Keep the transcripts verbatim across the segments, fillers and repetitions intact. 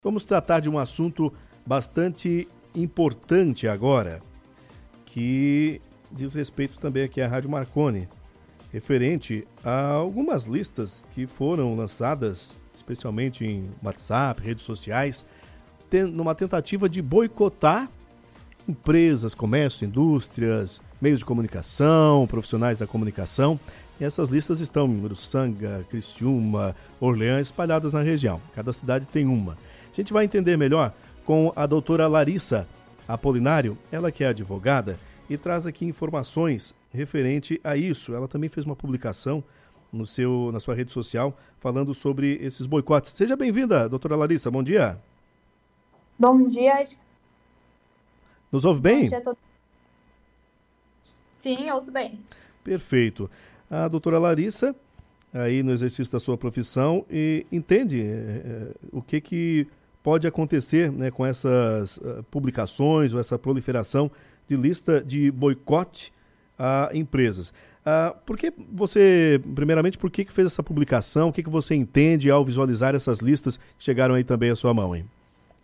Vamos tratar de um assunto bastante importante agora, que diz respeito também aqui à Rádio Marconi, referente a algumas listas que foram lançadas, especialmente em WhatsApp, redes sociais, numa tentativa de boicotar empresas, comércio, indústrias, meios de comunicação, profissionais da comunicação. E essas listas estão em Uruçanga, Criciúma, Orleans, espalhadas na região. Cada cidade tem uma. A gente vai entender melhor com a doutora Larissa Apolinário, ela que é advogada, e traz aqui informações referente a isso. Ela também fez uma publicação no seu, na sua rede social falando sobre esses boicotes. Seja bem-vinda, doutora Larissa, bom dia. Bom dia. Nos ouve bem? Bom dia a todos. Sim, ouço bem. Perfeito. A doutora Larissa, aí no exercício da sua profissão, e entende é, o que, que pode acontecer, né, com essas uh, publicações ou essa proliferação de lista de boicote a empresas. Uh, por que você, primeiramente, por que, que fez essa publicação? O que, que você entende ao visualizar essas listas que chegaram aí também à sua mão, hein?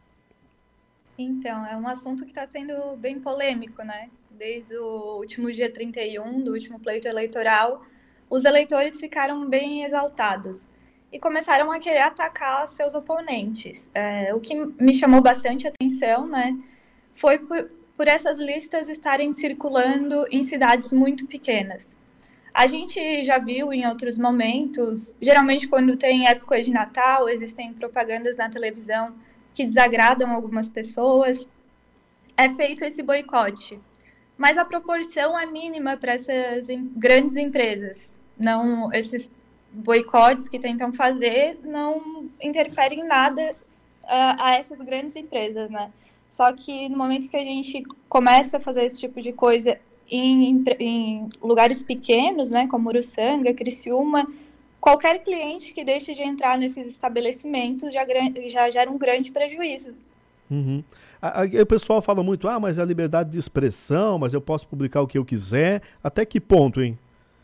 Então, é um assunto que está sendo bem polêmico, né? Desde o último dia trinta e um, do último pleito eleitoral, os eleitores ficaram bem exaltados e começaram a querer atacar seus oponentes. É, o que me chamou bastante atenção, né, foi por, por essas listas estarem circulando em cidades muito pequenas. A gente já viu em outros momentos, geralmente quando tem época de Natal, existem propagandas na televisão que desagradam algumas pessoas, é feito esse boicote. Mas a proporção é mínima para essas em, grandes empresas. Não, esses boicotes que tentam fazer não interferem em nada uh, a essas grandes empresas, né? Só que no momento que a gente começa a fazer esse tipo de coisa em, em lugares pequenos, né, como Uruçanga, Criciúma, qualquer cliente que deixe de entrar nesses estabelecimentos já, já gera um grande prejuízo. Uhum. A, a, o pessoal fala muito, ah, mas é a liberdade de expressão, mas eu posso publicar o que eu quiser. Até que ponto, hein?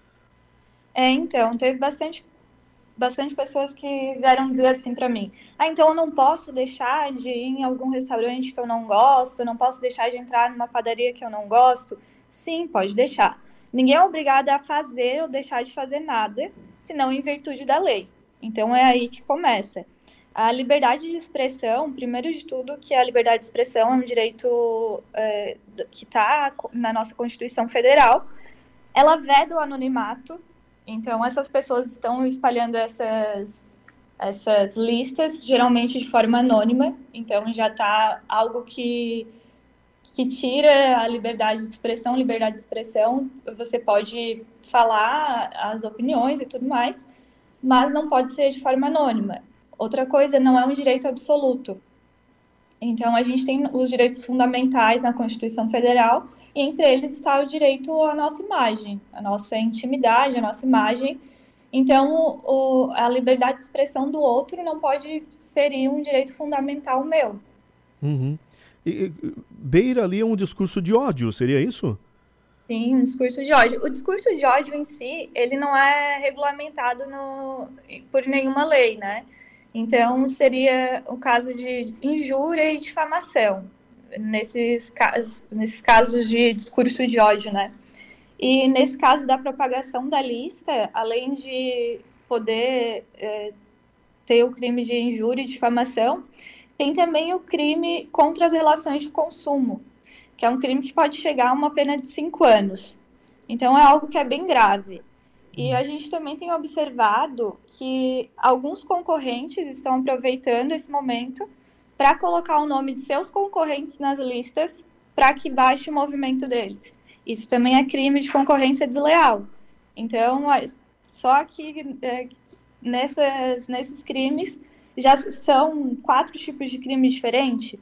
É, então, teve bastante, bastante pessoas que vieram dizer assim para mim, ah, então eu não posso deixar de ir em algum restaurante que eu não gosto, não posso deixar de entrar numa padaria que eu não gosto. Sim, pode deixar. Ninguém é obrigado a fazer ou deixar de fazer nada, senão em virtude da lei. Então é aí que começa. A liberdade de expressão, primeiro de tudo, que a liberdade de expressão é um direito é, que está na nossa Constituição Federal, ela veda o anonimato. Então, essas pessoas estão espalhando essas, essas listas, geralmente de forma anônima. Então, já está algo que, que tira a liberdade de expressão. Liberdade de expressão, você pode falar as opiniões e tudo mais, mas não pode ser de forma anônima. Outra coisa, não é um direito absoluto. Então, a gente tem os direitos fundamentais na Constituição Federal, e entre eles está o direito à nossa imagem, à nossa intimidade, à nossa imagem. Então, o, a liberdade de expressão do outro não pode ferir um direito fundamental meu. Uhum. E, beira ali um discurso de ódio, seria isso? Sim, um discurso de ódio. O discurso de ódio em si, ele não é regulamentado no, por nenhuma lei, né? Então, seria o caso de injúria e difamação, nesses casos, nesses casos de discurso de ódio, né? E nesse caso da propagação da lista, além de poder é, ter o crime de injúria e difamação, tem também o crime contra as relações de consumo, que é um crime que pode chegar a uma pena de cinco anos. Então, é algo que é bem grave. E a gente também tem observado que alguns concorrentes estão aproveitando esse momento para colocar o nome de seus concorrentes nas listas para que baixe o movimento deles. Isso também é crime de concorrência desleal. Então, só que é, nessas, nesses crimes já são quatro tipos de crime diferentes.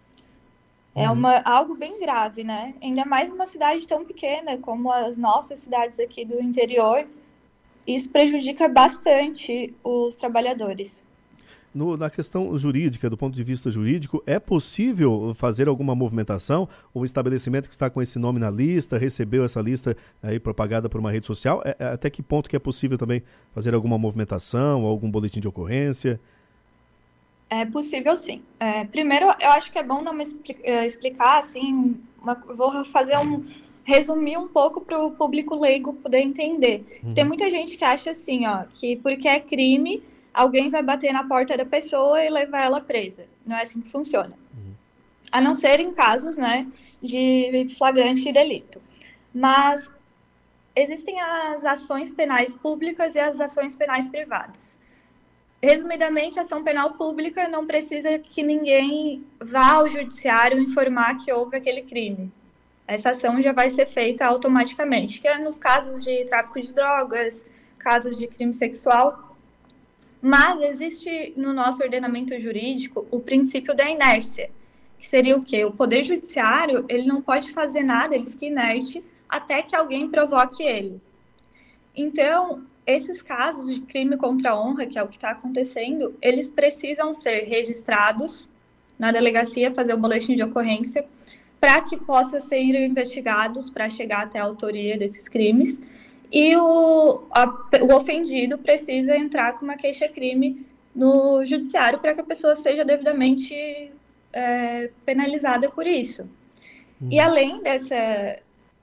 É uma, algo bem grave, né? Ainda mais numa cidade tão pequena como as nossas cidades aqui do interior. Isso prejudica bastante os trabalhadores. No, na questão jurídica, do ponto de vista jurídico, é possível fazer alguma movimentação? O estabelecimento que está com esse nome na lista, recebeu essa lista aí propagada por uma rede social, é, é, até que ponto que é possível também fazer alguma movimentação, algum boletim de ocorrência? É possível, sim. É, primeiro, eu acho que é bom dar uma, explicar, assim, uma, vou fazer um, resumir um pouco para o público leigo poder entender. Uhum. Tem muita gente que acha assim, ó, que porque é crime, alguém vai bater na porta da pessoa e levar ela presa. Não é assim que funciona. Uhum. A não ser em casos, né, de flagrante delito. Mas existem as ações penais públicas e as ações penais privadas. Resumidamente, a ação penal pública não precisa que ninguém vá ao judiciário informar que houve aquele crime. Essa ação já vai ser feita automaticamente, que é nos casos de tráfico de drogas, casos de crime sexual. Mas existe no nosso ordenamento jurídico o princípio da inércia, que seria o quê? O Poder Judiciário, ele não pode fazer nada, ele fica inerte até que alguém provoque ele. Então, esses casos de crime contra a honra, que é o que está acontecendo, eles precisam ser registrados na delegacia, fazer o boletim de ocorrência, para que possam ser investigados, para chegar até a autoria desses crimes. E o, a, o ofendido precisa entrar com uma queixa-crime no judiciário para que a pessoa seja devidamente é, penalizada por isso. Uhum. E além dessa...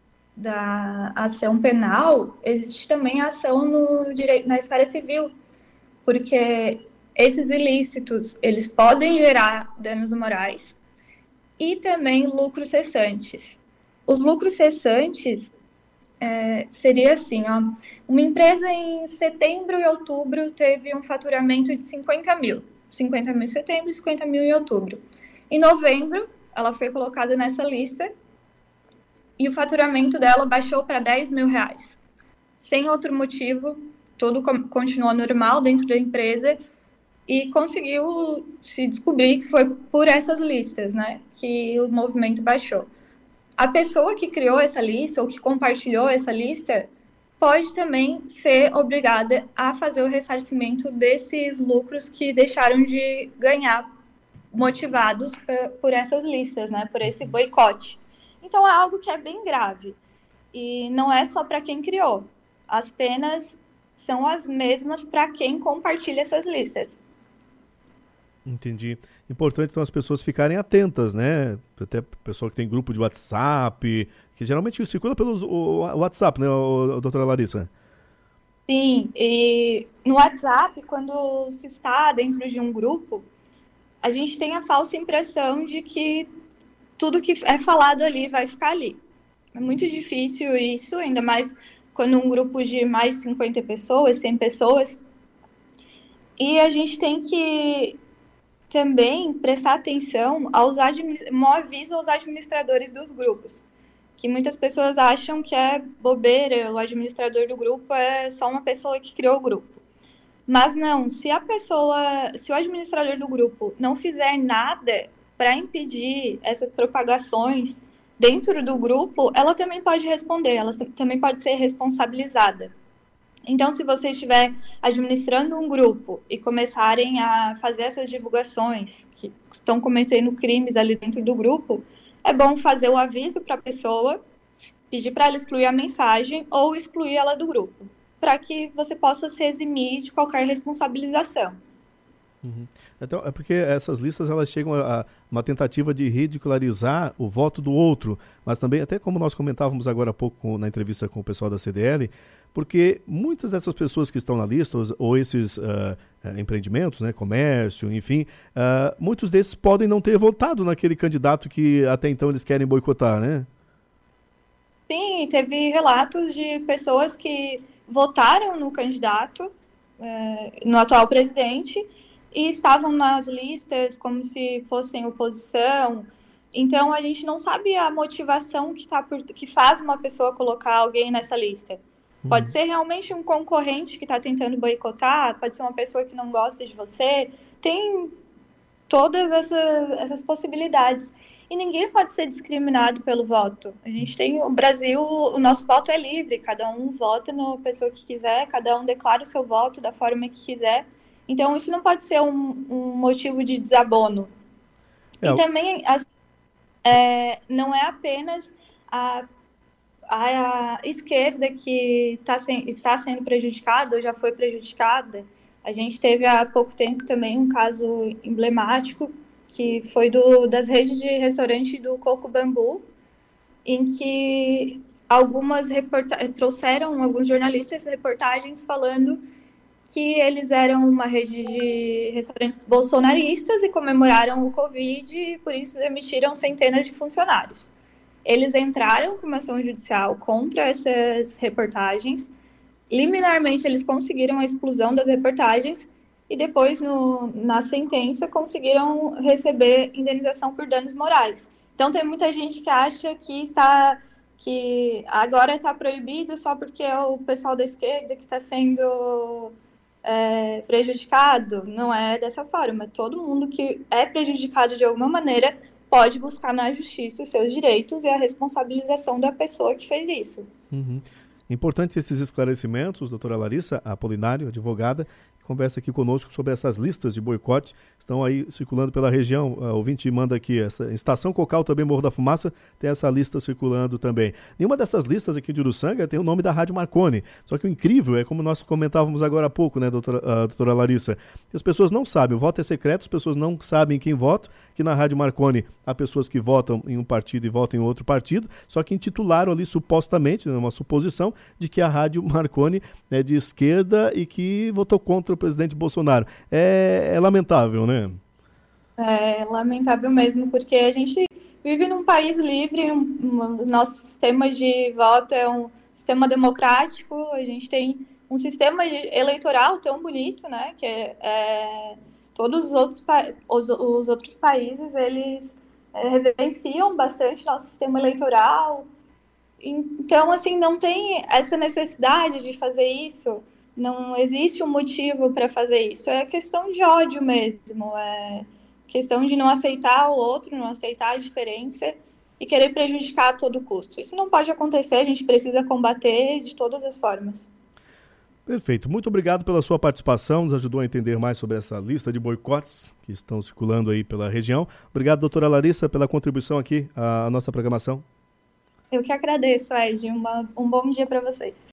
da ação penal, existe também a ação no direito, na esfera civil, porque esses ilícitos, eles podem gerar danos morais e também lucros cessantes. Os lucros cessantes é, seria assim, ó, uma empresa em setembro e outubro teve um faturamento de cinquenta mil. cinquenta mil em setembro e cinquenta mil em outubro. Em novembro, ela foi colocada nessa lista e o faturamento dela baixou para dez mil reais. Sem outro motivo, tudo continuou normal dentro da empresa e conseguiu se descobrir que foi por essas listas, né, que o movimento baixou. A pessoa que criou essa lista ou que compartilhou essa lista pode também ser obrigada a fazer o ressarcimento desses lucros que deixaram de ganhar motivados por essas listas, né, por esse boicote. Então, é algo que é bem grave. E não é só para quem criou. As penas são as mesmas para quem compartilha essas listas. Entendi. Importante, então, as pessoas ficarem atentas, né? Até pessoa que tem grupo de WhatsApp, que geralmente circula pelo WhatsApp, né, doutora Larissa? Sim, e no WhatsApp, quando se está dentro de um grupo, a gente tem a falsa impressão de que tudo que é falado ali vai ficar ali. É muito difícil isso, ainda mais quando um grupo de mais de cinquenta pessoas, cem pessoas. E a gente tem que também prestar atenção aos um aviso aos administradores dos grupos, que muitas pessoas acham que é bobeira, o administrador do grupo é só uma pessoa que criou o grupo. Mas não, se a pessoa, se o administrador do grupo não fizer nada para impedir essas propagações dentro do grupo, ela também pode responder, ela também pode ser responsabilizada. Então, se você estiver administrando um grupo e começarem a fazer essas divulgações que estão cometendo crimes ali dentro do grupo, é bom fazer o aviso para a pessoa, pedir para ela excluir a mensagem ou excluir ela do grupo, para que você possa se eximir de qualquer responsabilização. Uhum. Então, é porque essas listas elas chegam a, a uma tentativa de ridicularizar o voto do outro, mas também, até como nós comentávamos agora há pouco com, na entrevista com o pessoal da C D L, porque muitas dessas pessoas que estão na lista, ou, ou esses uh, uh, empreendimentos, né, comércio, enfim, uh, muitos desses podem não ter votado naquele candidato que até então eles querem boicotar, né? Sim, teve relatos de pessoas que votaram no candidato, uh, no atual presidente, e estavam nas listas como se fossem oposição. Então, a gente não sabe a motivação que, tá por, que faz uma pessoa colocar alguém nessa lista. Uhum. Pode ser realmente um concorrente que está tentando boicotar, pode ser uma pessoa que não gosta de você. Tem todas essas, essas possibilidades. E ninguém pode ser discriminado pelo voto. A gente tem o Brasil, o nosso voto é livre, cada um vota na pessoa que quiser, cada um declara o seu voto da forma que quiser. Então, isso não pode ser um, um motivo de desabono. É, e também, as, é, não é apenas a, a, a esquerda que tá sem, está sendo prejudicada ou já foi prejudicada. A gente teve há pouco tempo também um caso emblemático, que foi do, das redes de restaurante do Coco Bambu, em que algumas reporta- trouxeram alguns jornalistas reportagens falando que eles eram uma rede de restaurantes bolsonaristas e comemoraram o Covid e por isso demitiram centenas de funcionários. Eles entraram com uma ação judicial contra essas reportagens. Liminarmente, eles conseguiram a exclusão das reportagens e depois, no, na sentença, conseguiram receber indenização por danos morais. Então, tem muita gente que acha que, está, que agora está proibido só porque é o pessoal da esquerda que está sendo é, prejudicado. Não é dessa forma. Todo mundo que é prejudicado de alguma maneira pode buscar na justiça os seus direitos e a responsabilização da pessoa que fez isso. Uhum. Importantes esses esclarecimentos, doutora Larissa Apolinário, advogada, conversa aqui conosco sobre essas listas de boicote, estão aí circulando pela região, o ouvinte manda aqui, essa Estação Cocal também, Morro da Fumaça, tem essa lista circulando também. Nenhuma dessas listas aqui de Uruçanga tem o nome da Rádio Marconi, só que o incrível é como nós comentávamos agora há pouco, né, doutora, a doutora Larissa, as pessoas não sabem, o voto é secreto, as pessoas não sabem quem vota, que na Rádio Marconi há pessoas que votam em um partido e votam em outro partido, só que intitularam ali supostamente, né, uma suposição, de que a Rádio Marconi é de esquerda e que votou contra o presidente Bolsonaro. É, é lamentável, né? É lamentável mesmo, porque a gente vive num país livre, um, um, nosso sistema de voto é um sistema democrático, a gente tem um sistema eleitoral tão bonito, né, que é, é, todos os outros, os, os outros países, eles é, reverenciam bastante nosso sistema eleitoral. Então, assim, não tem essa necessidade de fazer isso, não existe um motivo para fazer isso, é questão de ódio mesmo, é questão de não aceitar o outro, não aceitar a diferença e querer prejudicar a todo custo. Isso não pode acontecer, a gente precisa combater de todas as formas. Perfeito, muito obrigado pela sua participação, nos ajudou a entender mais sobre essa lista de boicotes que estão circulando aí pela região. Obrigado, doutora Larissa, pela contribuição aqui à nossa programação. Eu que agradeço, Ed. Uma, um bom dia para vocês.